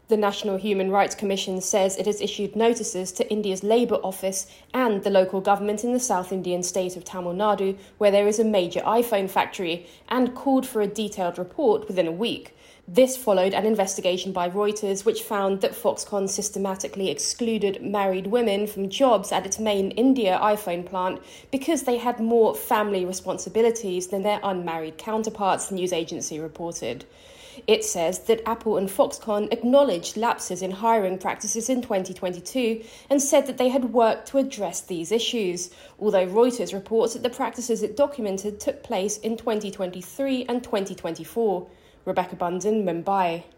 The National Human Rights Commission says it has issued notices to India's Labour Office and the local government in the South Indian state of Tamil Nadu, where there is a major iPhone factory, and called for a detailed report within a week. This followed an investigation by Reuters, which found that Foxconn systematically excluded married women from jobs at its main India iPhone plant because they had more family responsibilities than their unmarried counterparts, the news agency reported. It says that Apple and Foxconn acknowledged lapses in hiring practices in 2022 and said that they had worked to address these issues, although Reuters reports that the practices it documented took place in 2023 and 2024. Rebecca Bunton, Mumbai.